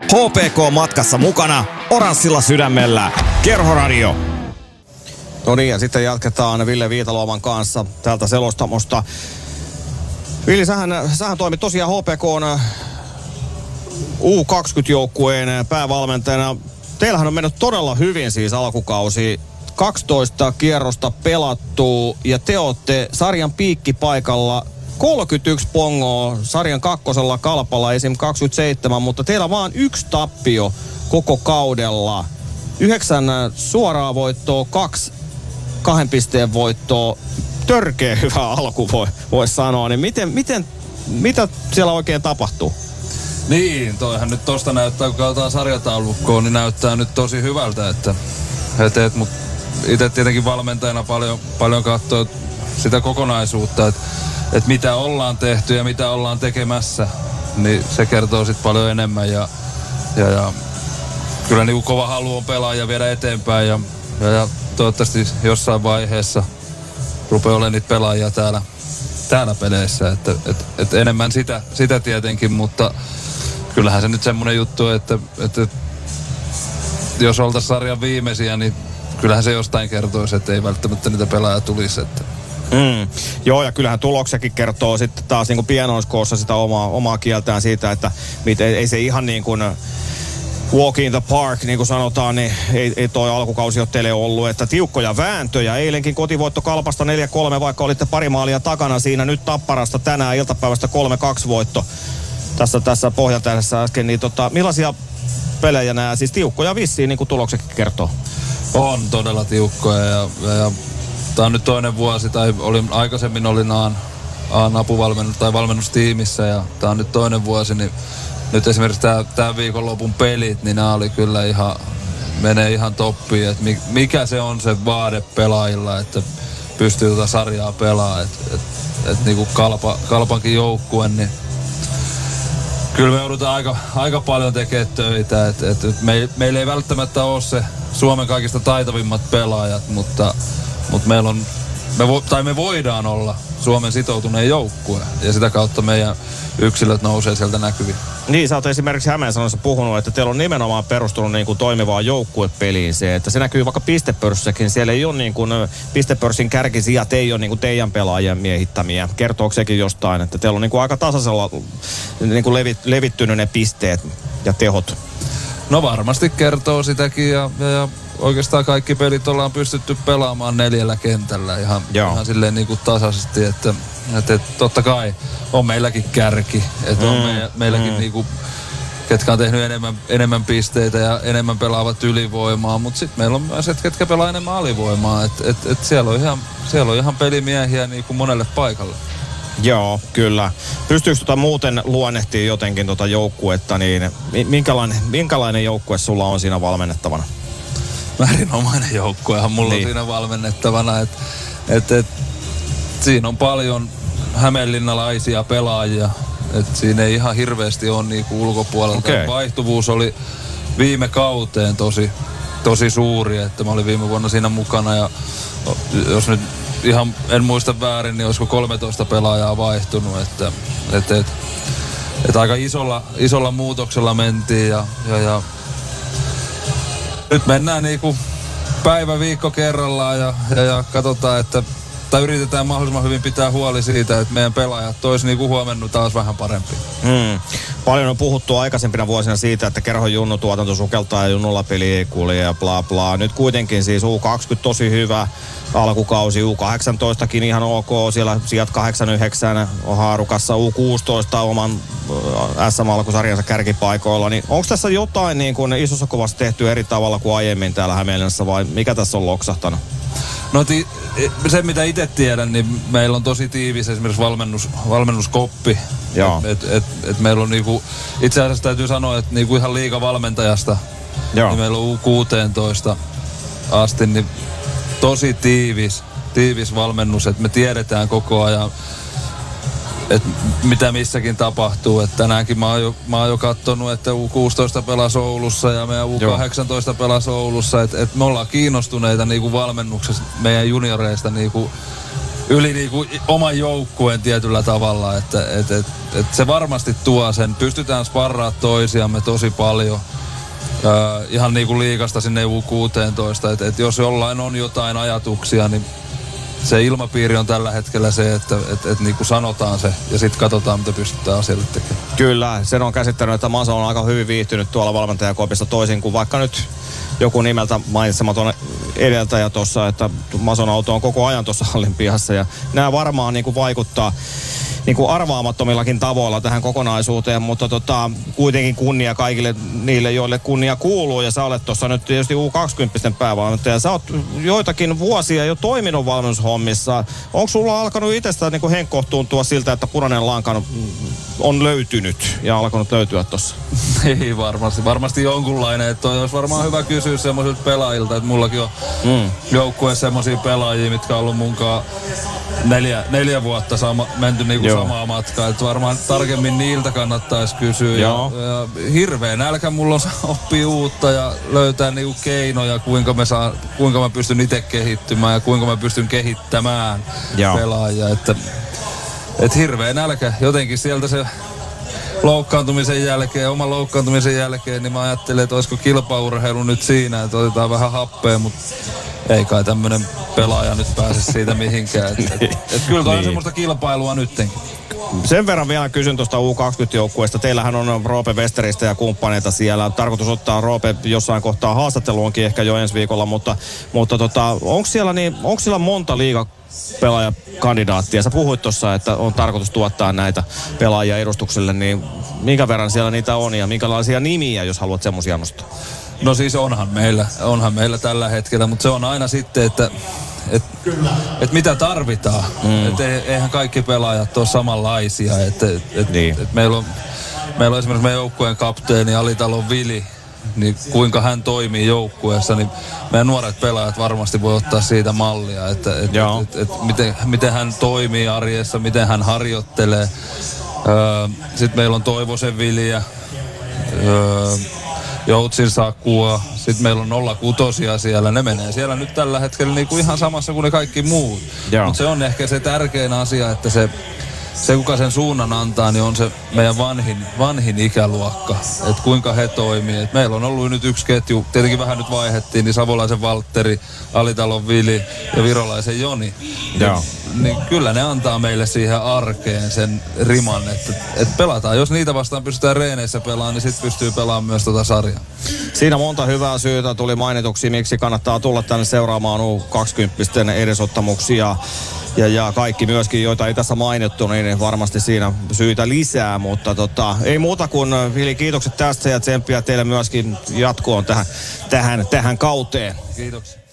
HPK matkassa mukana oranssilla sydämellä. Kerhoradio. No niin, ja sitten jatketaan Ville Viitaluoman kanssa täältä selostamosta. Vili, sähän toimit tosiaan HPK:n U20-joukkueen päävalmentajana. Teillähän on mennyt todella hyvin siis alkukausi. 12 kierrosta pelattu ja te ootte sarjan piikkipaikalla 31 pongoa sarjan kakkosella Kalpalla, esim. 27, mutta teillä vaan 1 tappio koko kaudella. 9 suoraa voittoa, 2 pisteen voittoa. Törkeä hyvä alku voi sanoa. Niin mitä siellä oikein tapahtuu? Niin, toihan nyt tosta näyttää, kun katsotaan sarjataulukkoon, niin näyttää nyt tosi hyvältä, että mut itse tietenkin valmentajana paljon katsoo sitä kokonaisuutta, että mitä ollaan tehty ja mitä ollaan tekemässä, niin se kertoo sitten paljon enemmän ja kyllä niin kova halu on pelaa ja viedä eteenpäin ja toivottavasti jossain vaiheessa rupeaa olemaan niitä pelaajia täällä peleissä, että enemmän sitä tietenkin, mutta kyllähän se nyt semmoinen juttu, että jos oltaisiin sarjan viimeisiä, niin kyllähän se jostain kertoisi, että ei välttämättä niitä pelaajia tulisi. Joo, ja kyllähän tuloksekin kertoo sitten taas niin kuin pienoiskoossa sitä omaa kieltään siitä, että ei se ihan niin kuin walk in the park, niin kuin sanotaan, niin ei toi alkukausi ole teille ollut, että tiukkoja vääntöjä. Eilenkin kotivoitto Kalpasta 4-3, vaikka olitte pari maalia takana siinä. Nyt Tapparasta tänään iltapäivästä 3-2 voitto tässä Pohjantähdessä äsken. Niin millaisia pelejä nämä, siis tiukkoja vissiin, niin kuin tuloksekin kertoo? On todella tiukkoja ja tämä on nyt toinen vuosi, tai aikaisemmin olin apuvalmennus tai valmennustiimissä ja tämä on nyt toinen vuosi, niin nyt esimerkiksi tämän viikonlopun pelit, niin nämä oli kyllä menee ihan toppiin, että mikä se on se vaade pelaajilla, että pystyy tuota sarjaa pelaamaan, että niin kuin Kalpankin joukkue, niin kyllä me joudutaan aika paljon tekemään töitä, että meillä ei välttämättä ole se Suomen kaikista taitavimmat pelaajat, mutta meillä on, me voidaan olla Suomen sitoutuneen joukkue ja sitä kautta meidän yksilöt nousee sieltä näkyviin. Niin, sä oot esimerkiksi Hämeensanassa puhunut, että teillä on nimenomaan perustunut niin kuin toimivaan joukkuepeliin se, että se näkyy vaikka pistepörssissäkin. Siellä ei ole niin kuin pistepörssin kärkisijat, ei ole niin kuin teidän pelaajien miehittämiä. Kertooko sekin jostain, että teillä on niin kuin aika tasaisella niin kuin levittynyt ne pisteet ja tehot? No varmasti kertoo sitäkin ja oikeastaan kaikki pelit ollaan pystytty pelaamaan 4 kentällä ihan silleen niin kuin tasaisesti, että totta kai on meilläkin kärki, että on meilläkin niin kuin, ketkä on tehnyt enemmän pisteitä ja enemmän pelaavat ylivoimaa, mutta sitten meillä on myös, että ketkä pelaa enemmän alivoimaa, että siellä on ihan pelimiehiä niin kuin monelle paikalle. Joo, kyllä. Pystyykö muuten luonnehtia jotenkin joukkuetta, niin minkälainen joukkue sulla on siinä valmennettavana? Erinomainen joukkuehan mulla on siinä valmennettavana, että siinä on paljon hämeenlinnalaisia pelaajia, että siinä ei ihan hirveästi ole niinku ulkopuolelta. Okay. Vaihtuvuus oli viime kauteen tosi suuri, että mä olin viime vuonna siinä mukana ja jos nyt ihan en muista väärin, niin olisiko 13 pelaajaa vaihtunut, että aika isolla muutoksella mentiin ja nyt mennään niinku päivä viikko kerrallaan ja katsotaan, tai yritetään mahdollisimman hyvin pitää huoli siitä, että meidän pelaajat tois niinku huomenna taas vähän parempi. Paljon on puhuttu aikaisempina vuosina siitä, että kerhon junnutuotanto sukeltaa ja junnulla peli ei kulje ja bla bla. Nyt kuitenkin siis U20 tosi hyvä alkukausi, U18kin ihan ok, siellä sijat 8-9 on haarukassa, U16 oman SM-alkusarjansa kärkipaikoilla. Niin onko tässä jotain niin kuin isossa kuvassa tehty eri tavalla kuin aiemmin täällä Hämeenlinnassa vai mikä tässä on loksahtanut? No se mitä itse tiedän, niin meillä on tosi tiivis esimerkiksi valmennuskoppi. Et meillä on niinku, itse asiassa täytyy sanoa, että niinku ihan liigavalmentajasta, niin meillä on U16 asti, niin tosi tiivis valmennus, että me tiedetään koko ajan, että mitä missäkin tapahtuu. Että tänäänkin mä oon jo katsonut, että U16 pelasi Oulussa ja meidän U18 pelasi Oulussa. Että me ollaan kiinnostuneita niinku valmennuksessa meidän junioreista niinku yli niinku oman joukkueen tietyllä tavalla, että se varmasti tuo sen. Pystytään sparraa toisiamme tosi paljon. Ihan niinku liigasta sinne U16, että jos jollain on jotain ajatuksia, niin se ilmapiiri on tällä hetkellä se, että niinku sanotaan se ja sitten katsotaan, mitä pystytään asialle tekemään. Kyllä, sen on käsittänyt, että Maso on aika hyvin viihtynyt tuolla valmentajakopissa toisin kuin vaikka nyt joku nimeltä mainitsematon edeltäjä tuossa, että Mason auto on koko ajan tuossa hallin pihassa ja nämä varmaan niinku vaikuttaa niinku arvaamattomillakin tavoilla tähän kokonaisuuteen, mutta kuitenkin kunnia kaikille niille, joille kunnia kuuluu ja sä olet tuossa nyt tietysti U20 päävalmentaja. Sä oot joitakin vuosia jo toiminut valmennushommissa. Onko sulla alkanut itsestä niinku henkkohtuuntua siltä, että punainen lanka on löytynyt ja alkanut löytyä tuossa? Ei varmasti jonkunlainen. Että olisi varmaan hyvä kysyä semmoisilta pelaajilta, että mullakin on joukkueessa semmoisia pelaajia, mitkä on ollut munkaan 4 vuotta menty niinku samaa matkaa. Että varmaan tarkemmin niiltä kannattaisi kysyä. Ja hirveä nälkä mulla on oppii uutta ja löytää niinku keinoja, kuinka mä pystyn itse kehittymään ja kuinka mä pystyn kehittämään pelaajia. Että hirveä nälkä. Jotenkin sieltä se oman loukkaantumisen jälkeen, niin mä ajattelin, että olisiko kilpaurheilu nyt siinä, että otetaan vähän happea, mutta ei kai tämmönen pelaaja nyt pääse siitä mihinkään. Et kyllä toi on semmoista kilpailua nyttenkin. Sen verran vielä kysyn tuosta U20-joukkueesta. Teillähän on Roope Westeristä ja kumppaneita siellä. Tarkoitus ottaa Roope jossain kohtaa haastatteluunkin ehkä jo ensi viikolla, mutta onko siellä monta liigapelaajakandidaattia? Sä puhuit tuossa, että on tarkoitus tuottaa näitä pelaajia edustukselle, niin minkä verran siellä niitä on ja minkälaisia nimiä, jos haluat semmoisia nostaa? No siis onhan meillä tällä hetkellä, mutta se on aina sitten, että mitä tarvitaan. Eihän kaikki pelaajat ole samanlaisia. Meillä on esimerkiksi meidän joukkueen kapteeni Alitalon Vili, niin kuinka hän toimii joukkueessa, niin meidän nuoret pelaajat varmasti voi ottaa siitä mallia, miten hän toimii arjessa, miten hän harjoittelee. Sitten meillä on Toivosen Viliä, Joutsin Sakua, sitten meillä on 06 siellä, ne menee siellä nyt tällä hetkellä niinku ihan samassa kuin ne kaikki muut. Mutta se on ehkä se tärkein asia, että se kuka sen suunnan antaa, niin on se meidän vanhin ikäluokka, että kuinka he toimii. Et meillä on ollut nyt yksi ketju, tietenkin vähän nyt vaihdettiin, niin Savolaisen Valtteri, Alitalon Vili ja Virolaisen Joni. Niin kyllä ne antaa meille siihen arkeen sen riman, että pelataan. Jos niitä vastaan pystytään reeneissä pelaamaan, niin sitten pystyy pelaamaan myös sarjaa. Siinä monta hyvää syytä tuli mainituksi, miksi kannattaa tulla tänne seuraamaan U20 edesottamuksia. Ja kaikki myöskin, joita ei tässä mainittu, niin varmasti siinä syytä lisää. Mutta ei muuta kuin Vili, kiitokset tästä ja tsemppiä teille myöskin jatkoon tähän kauteen. Kiitoksia.